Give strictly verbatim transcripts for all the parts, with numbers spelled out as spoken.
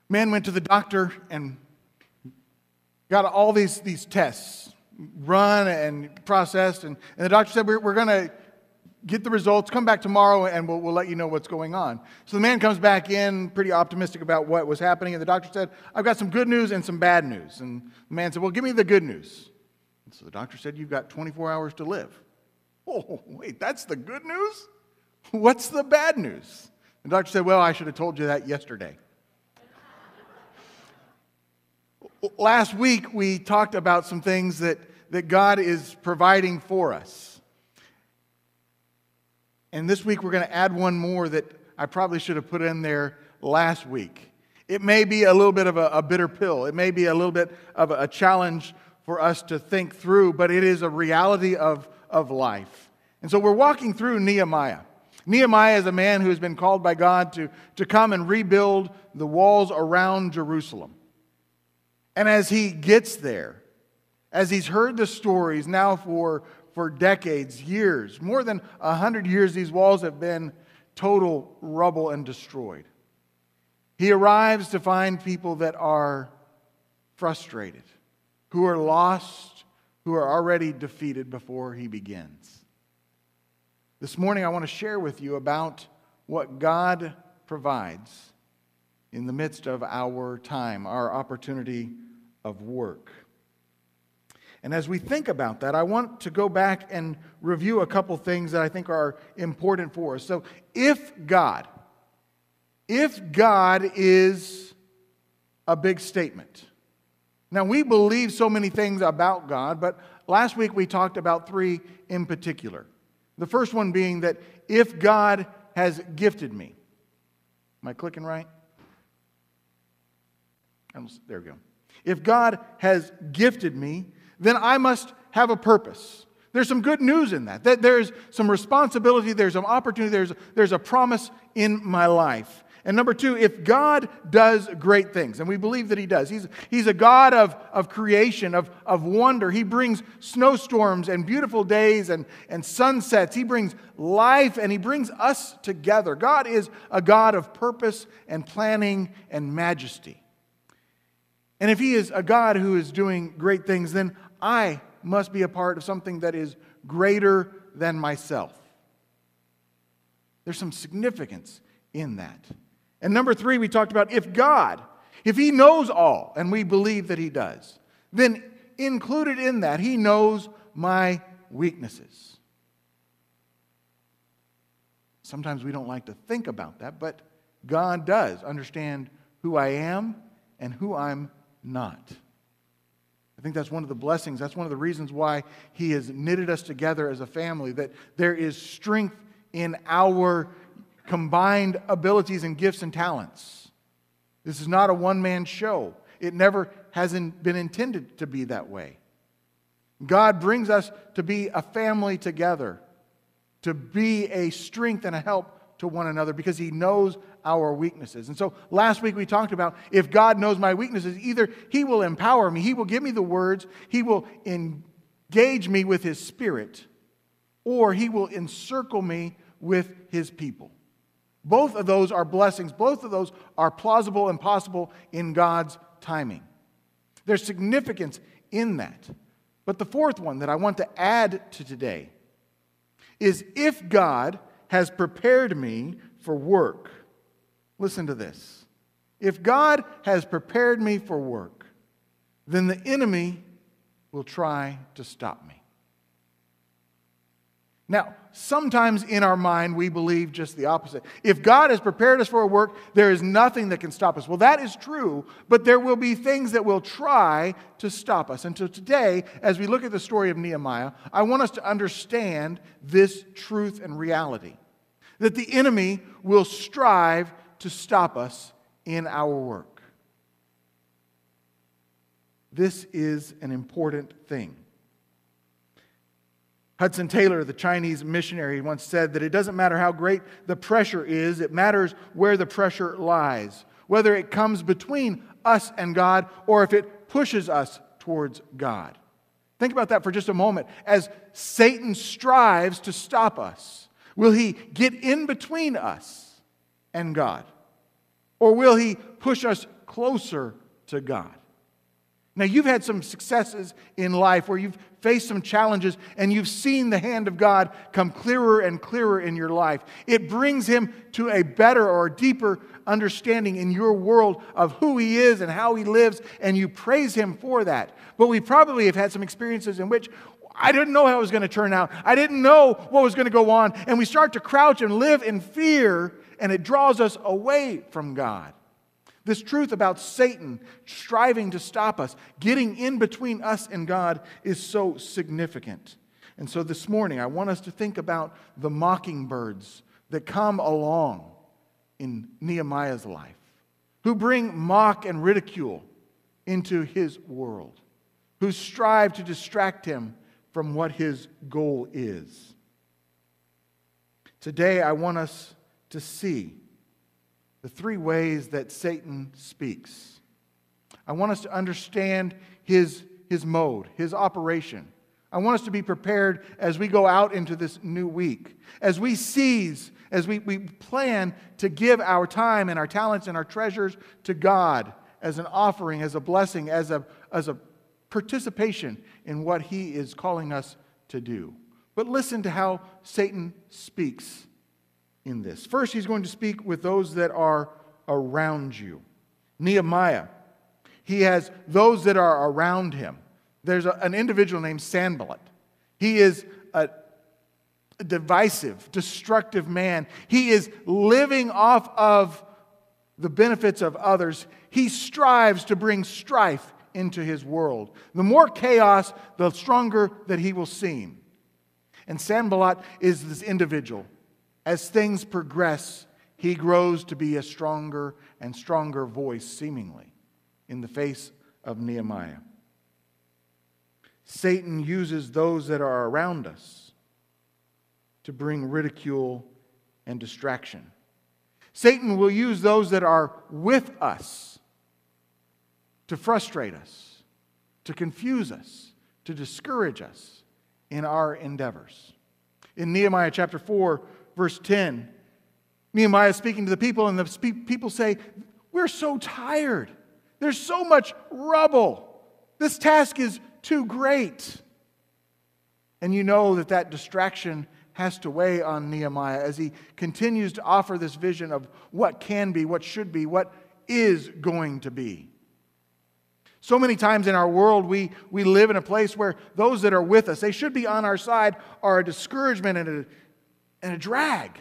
Man went to the doctor and got all these, these tests run and processed, and, and the doctor said, we're, we're going to get the results, come back tomorrow, and we'll, we'll let you know what's going on. So the man comes back in pretty optimistic about what was happening, and the doctor said, I've got some good news and some bad news. And the man said, well, give me the good news. And so the doctor said, you've got twenty-four hours to live. Oh, wait, that's the good news? What's the bad news? The doctor said, well, I should have told you that yesterday. Last week, we talked about some things that, that God is providing for us. And this week, we're going to add one more that I probably should have put in there last week. It may be a little bit of a, a bitter pill. It may be a little bit of a, a challenge for us to think through, but it is a reality of, of life. And so we're walking through Nehemiah. Nehemiah is a man who has been called by God to, to come and rebuild the walls around Jerusalem. And as he gets there, as he's heard the stories now for, for decades, years, more than a hundred years, these walls have been total rubble and destroyed. He arrives to find people that are frustrated, who are lost, who are already defeated before he begins. This morning I want to share with you about what God provides in the midst of our time, our opportunity of work. And as we think about that, I want to go back and review a couple things that I think are important for us. So if God, if God is a big statement. Now we believe so many things about God, but last week we talked about three in particular. The first one being that if God has gifted me. Am I clicking right? There we go. If God has gifted me, then I must have a purpose. There's some good news in that. That there's some responsibility, there's some opportunity, there's, there's a promise in my life. And number two, if God does great things, and we believe that He does. He's, he's a God of, of creation, of, of wonder. He brings snowstorms and beautiful days and, and sunsets. He brings life and He brings us together. God is a God of purpose and planning and majesty. And if He is a God who is doing great things, then I must be a part of something that is greater than myself. There's some significance in that. And number three, we talked about if God, if He knows all, and we believe that He does, then included in that, He knows my weaknesses. Sometimes we don't like to think about that, but God does understand who I am and who I'm not. I think that's one of the blessings. That's one of the reasons why He has knitted us together as a family, that there is strength in our combined abilities and gifts and talents. This is not a one-man show. It never hasn't been intended to be that way. God brings us to be a family together, to be a strength and a help to one another because He knows our weaknesses. And so last week we talked about if God knows my weaknesses, either He will empower me, He will give me the words, He will engage me with His Spirit, or He will encircle me with His people. Both of those are blessings. Both of those are plausible and possible in God's timing. There's significance in that. But the fourth one that I want to add to today is if God has prepared me for work. Listen to this. If God has prepared me for work, then the enemy will try to stop me. Now, sometimes in our mind we believe just the opposite. If God has prepared us for a work, there is nothing that can stop us. Well, that is true, but there will be things that will try to stop us. And so today, as we look at the story of Nehemiah, I want us to understand this truth and reality. That the enemy will strive to stop us in our work. This is an important thing. Hudson Taylor, the Chinese missionary, once said that it doesn't matter how great the pressure is, it matters where the pressure lies. Whether it comes between us and God or if it pushes us towards God. Think about that for just a moment. As Satan strives to stop us, will he get in between us and God? Or will he push us closer to God? Now, you've had some successes in life where you've faced some challenges and you've seen the hand of God come clearer and clearer in your life. It brings him to a better or deeper understanding in your world of who he is and how he lives, and you praise him for that. But we probably have had some experiences in which I didn't know how it was going to turn out. I didn't know what was going to go on. And we start to crouch and live in fear, and it draws us away from God. This truth about Satan striving to stop us, getting in between us and God, is so significant. And so this morning, I want us to think about the mockingbirds that come along in Nehemiah's life, who bring mock and ridicule into his world, who strive to distract him from what his goal is. Today, I want us to see the three ways that Satan speaks. I want us to understand his, his mode, his operation. I want us to be prepared as we go out into this new week, as we seize, as we, we plan to give our time and our talents and our treasures to God as an offering, as a blessing, as a, as a participation in what he is calling us to do. But listen to how Satan speaks in this. First, he's going to speak with those that are around you. Nehemiah, he has those that are around him. There's a, an individual named Sanballat. He is a, a divisive, destructive man. He is living off of the benefits of others. He strives to bring strife into his world. The more chaos, the stronger that he will seem. And Sanballat is this individual. As things progress, he grows to be a stronger and stronger voice, seemingly, in the face of Nehemiah. Satan uses those that are around us to bring ridicule and distraction. Satan will use those that are with us to frustrate us, to confuse us, to discourage us in our endeavors. In Nehemiah chapter four, verse ten, Nehemiah is speaking to the people, and the people say, "We're so tired. There's so much rubble. This task is too great." And you know that that distraction has to weigh on Nehemiah as he continues to offer this vision of what can be, what should be, what is going to be. So many times in our world, we, we live in a place where those that are with us, they should be on our side, are a discouragement and a, and a drag.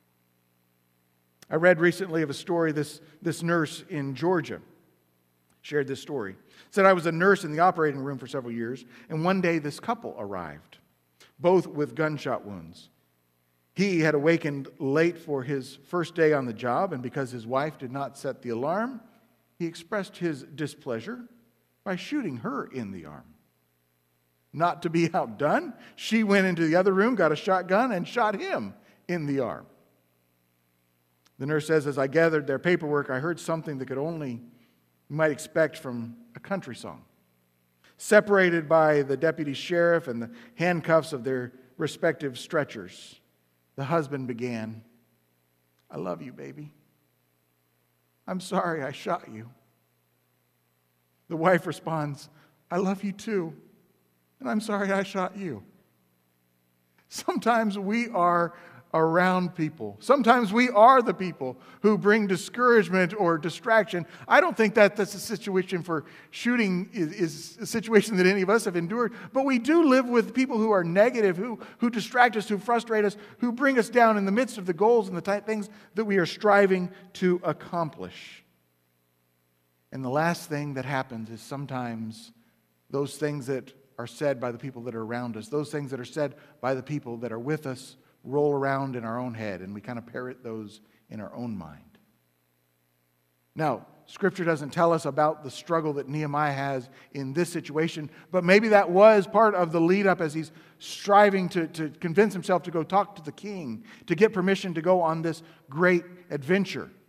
I read recently of a story, this, this nurse in Georgia shared this story. Said, "I was a nurse in the operating room for several years, and one day this couple arrived, both with gunshot wounds. He had awakened late for his first day on the job, and because his wife did not set the alarm, he expressed his displeasure by shooting her in the arm. Not to be outdone, she went into the other room, got a shotgun, and shot him in the arm." The nurse says, "As I gathered their paperwork, I heard something that could only, you might expect from a country song. Separated by the deputy sheriff and the handcuffs of their respective stretchers, the husband began, 'I love you, baby. I'm sorry I shot you.' The wife responds, 'I love you too, and I'm sorry I shot you.' Sometimes we are around people. Sometimes we are the people who bring discouragement or distraction. I don't think that that's a situation for shooting is, is a situation that any of us have endured, but we do live with people who are negative, who, who distract us, who frustrate us, who bring us down in the midst of the goals and the type things that we are striving to accomplish. And the last thing that happens is sometimes those things that are said by the people that are around us, those things that are said by the people that are with us, roll around in our own head, and we kind of parrot those in our own mind. Now, Scripture doesn't tell us about the struggle that Nehemiah has in this situation, but maybe that was part of the lead up as he's striving to, to convince himself to go talk to the king, to get permission to go on this great adventure.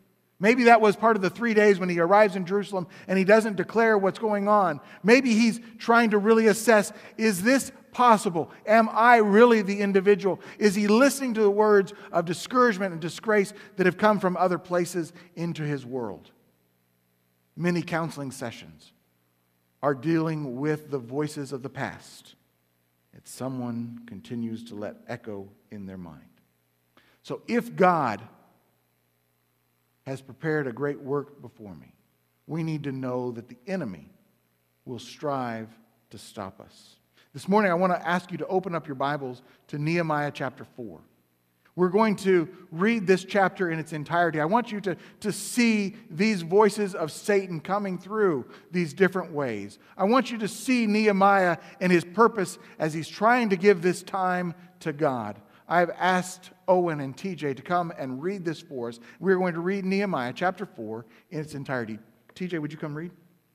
Maybe that was part of the three days when he arrives in Jerusalem and he doesn't declare what's going on. Maybe he's trying to really assess, is this possible? Am I really the individual? Is he listening to the words of discouragement and disgrace that have come from other places into his world? Many counseling sessions are dealing with the voices of the past that someone continues to let echo in their mind. So if God has prepared a great work before me, we need to know that the enemy will strive to stop us. This morning, I want to ask you to open up your Bibles to Nehemiah chapter four. We're going to read this chapter in its entirety. I want you to, to see these voices of Satan coming through these different ways. I want you to see Nehemiah and his purpose as he's trying to give this time to God. I've asked Owen and T J to come and read this for us. We're going to read Nehemiah chapter four in its entirety. T J, would you come read?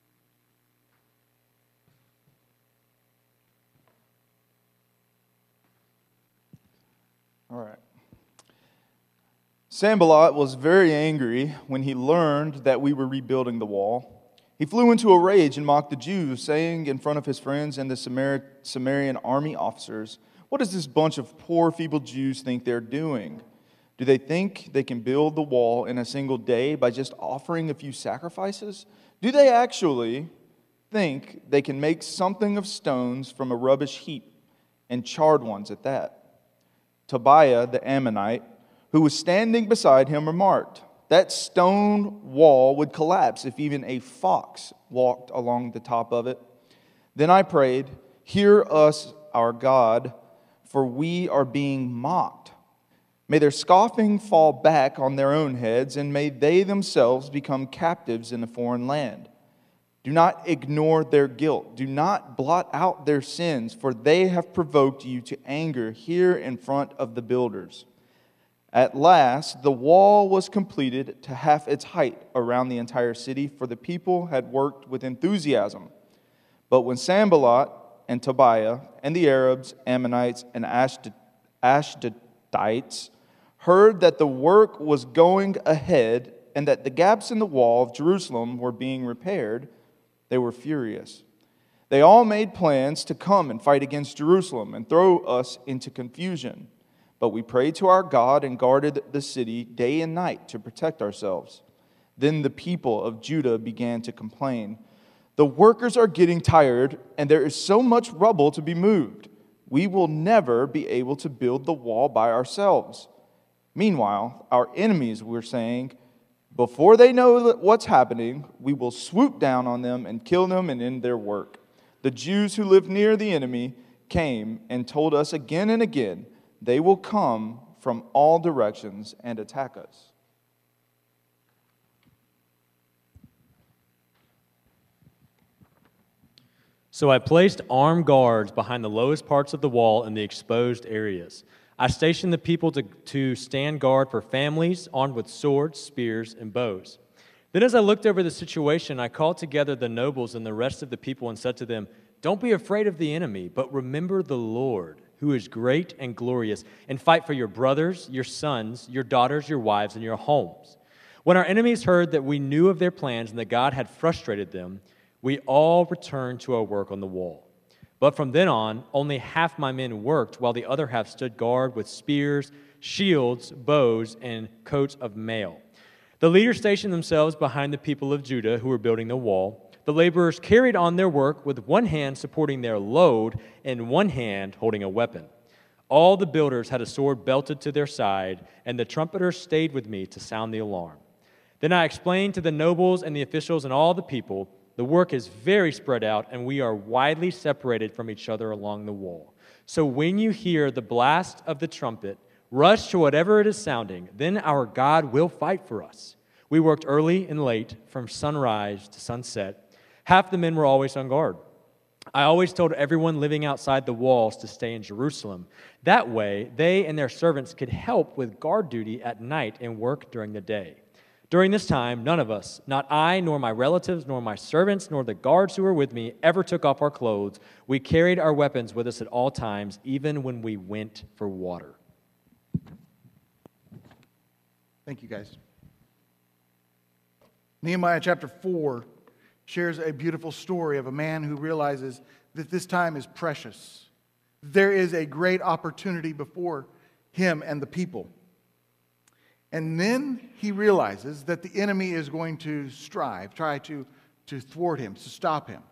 All right. Sanballat was very angry when he learned that we were rebuilding the wall. He flew into a rage and mocked the Jews, saying in front of his friends and the Samar- Samaritan army officers, "What does this bunch of poor, feeble Jews think they're doing? Do they think they can build the wall in a single day by just offering a few sacrifices? Do they actually think they can make something of stones from a rubbish heap, and charred ones at that?" Tobiah the Ammonite, who was standing beside him, remarked, "That stone wall would collapse if even a fox walked along the top of it." Then I prayed, "Hear us, our God, for we are being mocked. May their scoffing fall back on their own heads, and may they themselves become captives in a foreign land. Do not ignore their guilt. Do not blot out their sins, for they have provoked you to anger here in front of the builders." At last, the wall was completed to half its height around the entire city, for the people had worked with enthusiasm. But when Sanballat and Tobiah and the Arabs, Ammonites, and Ashdod- Ashdodites heard that the work was going ahead and that the gaps in the wall of Jerusalem were being repaired, they were furious. They all made plans to come and fight against Jerusalem and throw us into confusion. But we prayed to our God and guarded the city day and night to protect ourselves. Then the people of Judah began to complain, "The workers are getting tired, and there is so much rubble to be moved. We will never be able to build the wall by ourselves." Meanwhile, our enemies were saying, "Before they know what's happening, we will swoop down on them and kill them and end their work." The Jews who lived near the enemy came and told us again and again, "They will come from all directions and attack us." So I placed armed guards behind the lowest parts of the wall in the exposed areas. I stationed the people to, to stand guard for families armed with swords, spears, and bows. Then as I looked over the situation, I called together the nobles and the rest of the people and said to them, "Don't be afraid of the enemy, but remember the Lord, who is great and glorious, and fight for your brothers, your sons, your daughters, your wives, and your homes." When our enemies heard that we knew of their plans and that God had frustrated them, we all returned to our work on the wall. But from then on, only half my men worked, while the other half stood guard with spears, shields, bows, and coats of mail. The leaders stationed themselves behind the people of Judah who were building the wall. The laborers carried on their work with one hand supporting their load and one hand holding a weapon. All the builders had a sword belted to their side, and the trumpeters stayed with me to sound the alarm. Then I explained to the nobles and the officials and all the people, "The work is very spread out, and we are widely separated from each other along the wall. So when you hear the blast of the trumpet, rush to whatever it is sounding. Then our God will fight for us." We worked early and late, from sunrise to sunset. Half the men were always on guard. I always told everyone living outside the walls to stay in Jerusalem. That way, they and their servants could help with guard duty at night and work during the day. During this time, none of us, not I, nor my relatives, nor my servants, nor the guards who were with me, ever took off our clothes. We carried our weapons with us at all times, even when we went for water. Thank you, guys. Nehemiah chapter four shares a beautiful story of a man who realizes that this time is precious. There is a great opportunity before him and the people. And then he realizes that the enemy is going to strive, try to, to thwart him, to stop him.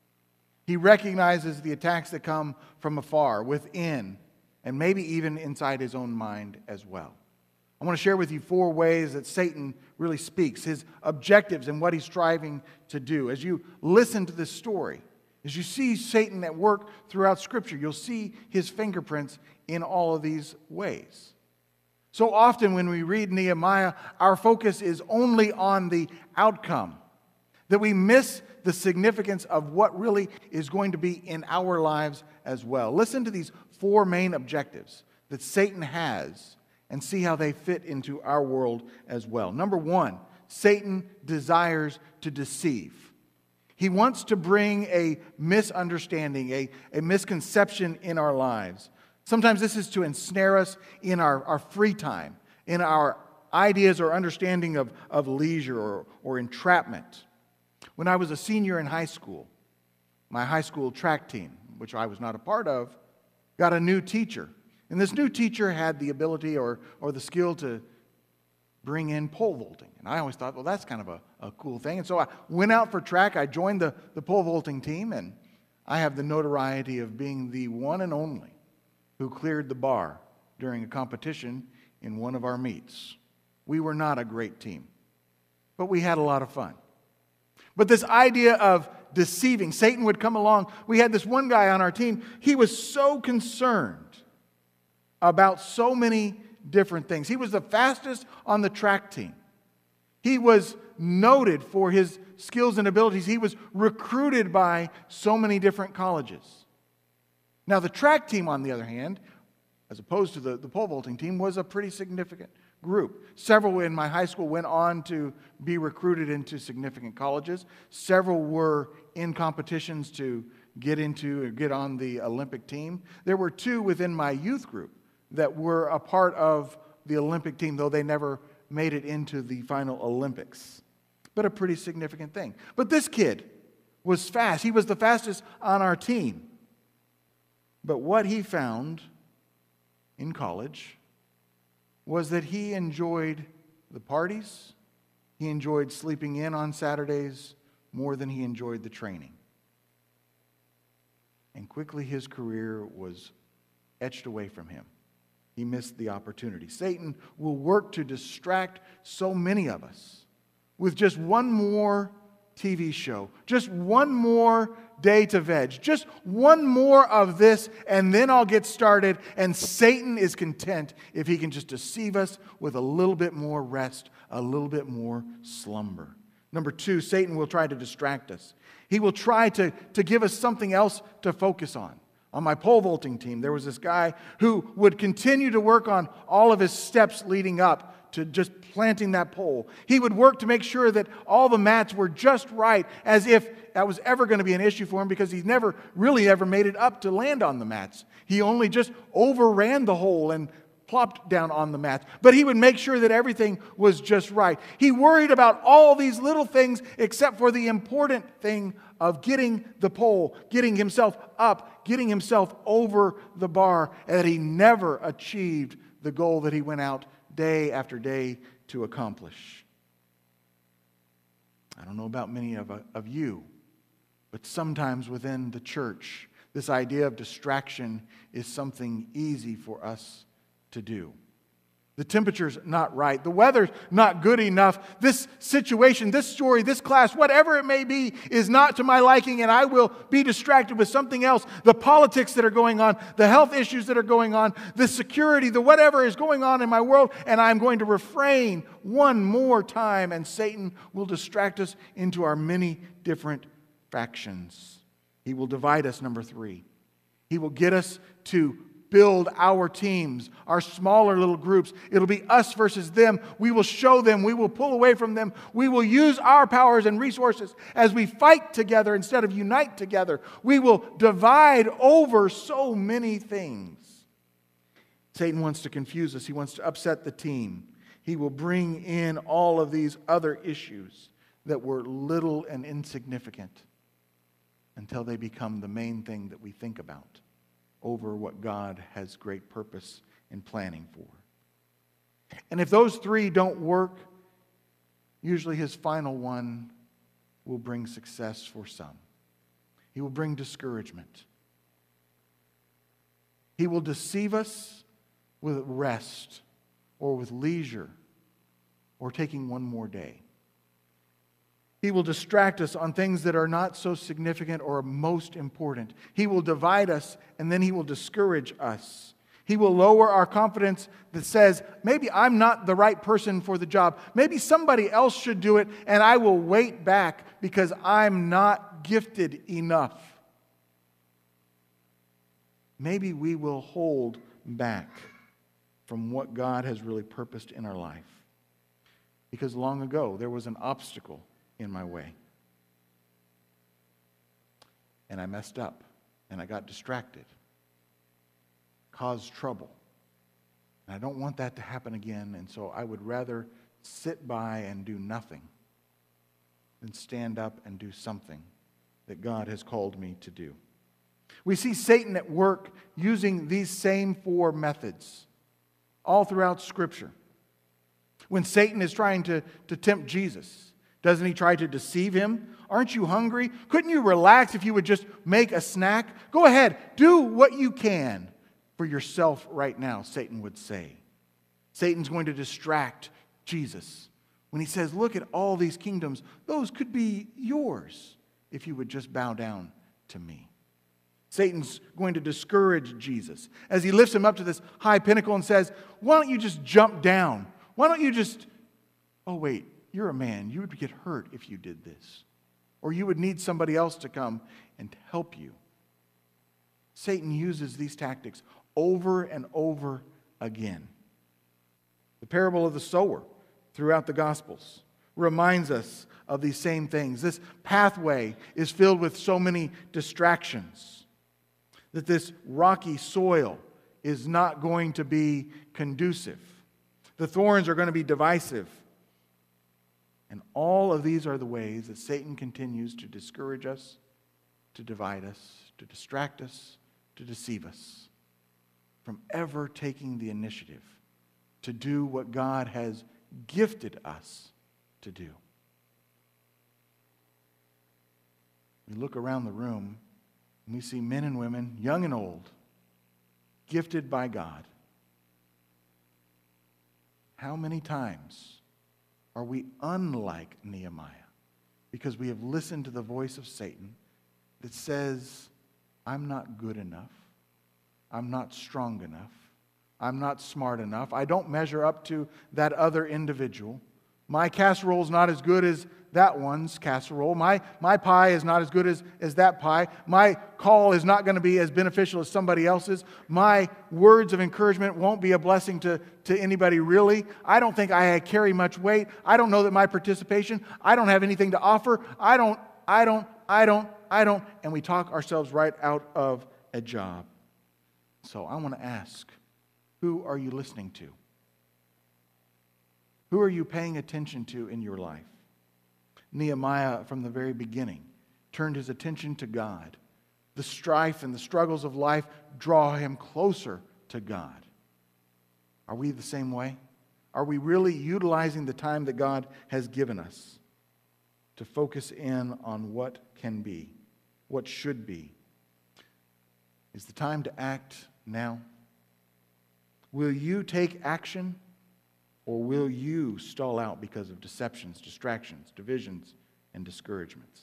He recognizes the attacks that come from afar, within, and maybe even inside his own mind as well. I want to share with you four ways that Satan really speaks, his objectives and what he's striving to do. As you listen to this story, as you see Satan at work throughout Scripture, you'll see his fingerprints in all of these ways. So often when we read Nehemiah, our focus is only on the outcome, that we miss the significance of what really is going to be in our lives as well. Listen to these four main objectives that Satan has and see how they fit into our world as well. Number one, Satan desires to deceive. He wants to bring a misunderstanding, a, a misconception in our lives. Sometimes this is to ensnare us in our, our free time, in our ideas or understanding of, of leisure or, or entrapment. When I was a senior in high school, my high school track team, which I was not a part of, got a new teacher. And this new teacher had the ability or, or the skill to bring in pole vaulting. And I always thought, well, that's kind of a, a cool thing. And so I went out for track. I joined the, the pole vaulting team, and I have the notoriety of being the one and only who cleared the bar during a competition in one of our meets. We were not a great team, but we had a lot of fun. But this idea of deceiving, Satan would come along. We had this one guy on our team. He was so concerned about so many different things. He was the fastest on the track team. He was noted for his skills and abilities. He was recruited by so many different colleges. Now, the track team, on the other hand, as opposed to the, the pole vaulting team, was a pretty significant group. Several in my high school went on to be recruited into significant colleges. Several were in competitions to get into or get on the Olympic team. There were two within my youth group that were a part of the Olympic team, though they never made it into the final Olympics. But a pretty significant thing. But this kid was fast. He was the fastest on our team. But what he found in college was that he enjoyed the parties, he enjoyed sleeping in on Saturdays more than he enjoyed the training. And quickly his career was etched away from him. He missed the opportunity. Satan will work to distract so many of us with just one more T V show, just one more day to veg, just one more of this, and then I'll get started. And Satan is content if he can just deceive us with a little bit more rest, a little bit more slumber. Number two, Satan will try to distract us. He will try to, to give us something else to focus on. On my pole vaulting team, there was this guy who would continue to work on all of his steps leading up to just planting that pole. He would work to make sure that all the mats were just right, as if that was ever going to be an issue for him, because he never really ever made it up to land on the mats. He only just overran the hole and plopped down on the mats. But he would make sure that everything was just right. He worried about all these little things except for the important thing of getting the pole, getting himself up, getting himself over the bar, and that he never achieved the goal that he went out day after day to accomplish. I don't know about many of, of you, but sometimes within the church, this idea of distraction is something easy for us to do. The temperature's not right. The weather's not good enough. This situation, this story, this class, whatever it may be, is not to my liking, and I will be distracted with something else. The politics that are going on, the health issues that are going on, the security, the whatever is going on in my world, and I'm going to refrain one more time, and Satan will distract us into our many different factions. He will divide us, number three. He will get us to build our teams, our smaller little groups. It'll be us versus them. We will show them. We will pull away from them. We will use our powers and resources as we fight together instead of unite together. We will divide over so many things. Satan wants to confuse us. He wants to upset the team. He will bring in all of these other issues that were little and insignificant until they become the main thing that we think about over what God has great purpose in planning for. And if those three don't work, usually his final one will bring success for some. He will bring discouragement. He will deceive us with rest or with leisure or taking one more day. He will distract us on things that are not so significant or most important. He will divide us, and then he will discourage us. He will lower our confidence that says, maybe I'm not the right person for the job. Maybe somebody else should do it, and I will wait back because I'm not gifted enough. Maybe we will hold back from what God has really purposed in our life. Because long ago, there was an obstacle in my way. And I messed up, and I got distracted, caused trouble. And I don't want that to happen again, and so I would rather sit by and do nothing than stand up and do something that God has called me to do. We see Satan at work using these same four methods all throughout Scripture. When Satan is trying to, to tempt Jesus, doesn't he try to deceive him? Aren't you hungry? Couldn't you relax if you would just make a snack? Go ahead, do what you can for yourself right now, Satan would say. Satan's going to distract Jesus when he says, look at all these kingdoms. Those could be yours if you would just bow down to me. Satan's going to discourage Jesus as he lifts him up to this high pinnacle and says, why don't you just jump down? Why don't you just, oh wait, you're a man. You would get hurt if you did this. Or you would need somebody else to come and help you. Satan uses these tactics over and over again. The parable of the sower throughout the Gospels reminds us of these same things. This pathway is filled with so many distractions that this rocky soil is not going to be conducive. The thorns are going to be divisive. And all of these are the ways that Satan continues to discourage us, to divide us, to distract us, to deceive us from ever taking the initiative to do what God has gifted us to do. We look around the room and we see men and women, young and old, gifted by God. How many times are we unlike Nehemiah because we have listened to the voice of Satan that says, I'm not good enough, I'm not strong enough, I'm not smart enough, I don't measure up to that other individual, my casserole is not as good as that one's casserole, my, my pie is not as good as, as that pie, my call is not going to be as beneficial as somebody else's, my words of encouragement won't be a blessing to, to anybody really, I don't think I carry much weight, I don't know that my participation, I don't have anything to offer, I don't, I don't, I don't, I don't, and we talk ourselves right out of a job. So I want to ask, who are you listening to? Who are you paying attention to in your life? Nehemiah, from the very beginning, turned his attention to God. The strife and the struggles of life draw him closer to God. Are we the same way? Are we really utilizing the time that God has given us to focus in on what can be, what should be? Is the time to act now? Will you take action? Or will you stall out because of deceptions, distractions, divisions, and discouragements?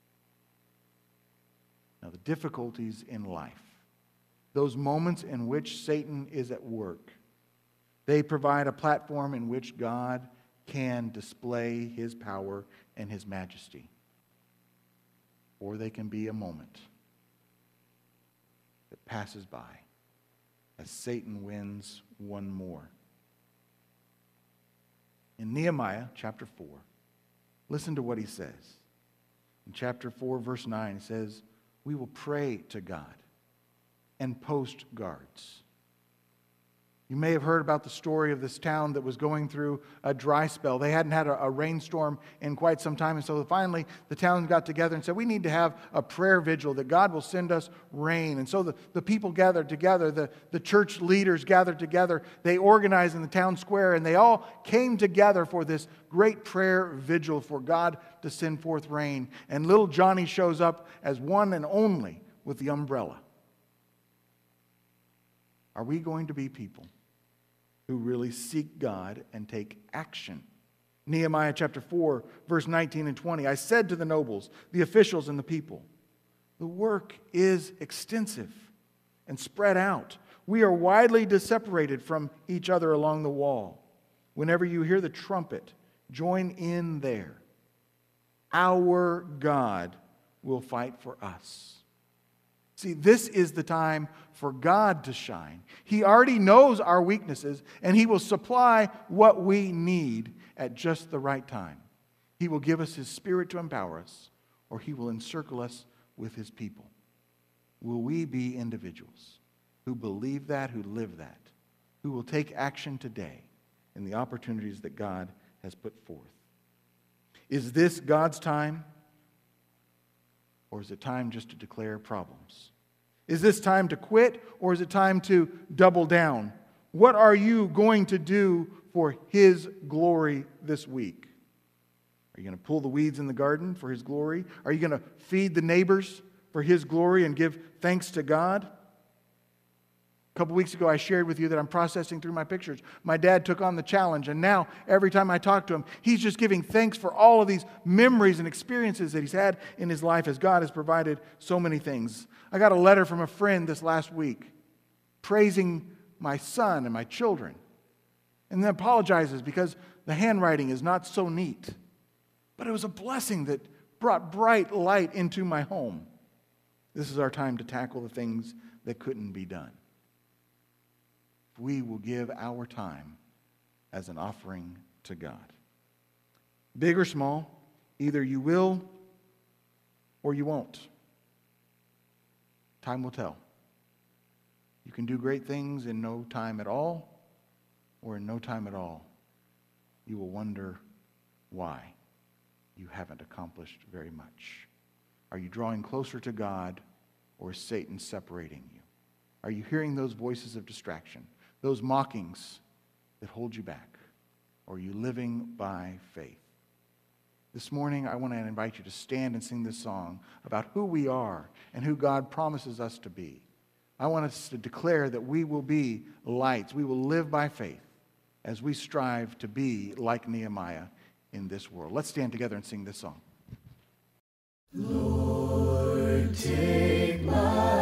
Now, the difficulties in life, those moments in which Satan is at work, they provide a platform in which God can display his power and his majesty. Or they can be a moment that passes by as Satan wins one more. In Nehemiah chapter four, listen to what he says. In chapter four, verse nine, he says, we will pray to God and post guards. You may have heard about the story of this town that was going through a dry spell. They hadn't had a, a rainstorm in quite some time, and so finally the town got together and said, we need to have a prayer vigil that God will send us rain. And so the, the people gathered together, the, the church leaders gathered together, they organized in the town square, and they all came together for this great prayer vigil for God to send forth rain. And little Johnny shows up as one and only with the umbrella. Are we going to be people who really seek God and take action? Nehemiah chapter four, verse nineteen and twenty. I said to the nobles, the officials, and the people, the work is extensive and spread out. We are widely separated from each other along the wall. Whenever you hear the trumpet, join in there. Our God will fight for us. See, this is the time for God to shine. He already knows our weaknesses, and He will supply what we need at just the right time. He will give us His Spirit to empower us, or He will encircle us with His people. Will we be individuals who believe that, who live that, who will take action today in the opportunities that God has put forth? Is this God's time? Or is it time just to declare problems? Is this time to quit, or is it time to double down? What are you going to do for His glory this week? Are you going to pull the weeds in the garden for His glory? Are you going to feed the neighbors for His glory and give thanks to God? A couple weeks ago, I shared with you that I'm processing through my pictures. My dad took on the challenge, and now every time I talk to him, he's just giving thanks for all of these memories and experiences that he's had in his life as God has provided so many things. I got a letter from a friend this last week praising my son and my children, and then apologizes because the handwriting is not so neat. But it was a blessing that brought bright light into my home. This is our time to tackle the things that couldn't be done. We will give our time as an offering to God. Big or small, either you will or you won't. Time will tell. You can do great things in no time at all, or in no time at all. You will wonder why you haven't accomplished very much. Are you drawing closer to God, or is Satan separating you? Are you hearing those voices of distraction? Those mockings that hold you back? Or are you living by faith? This morning, I want to invite you to stand and sing this song about who we are and who God promises us to be. I want us to declare that we will be lights. We will live by faith as we strive to be like Nehemiah in this world. Let's stand together and sing this song. Lord, take my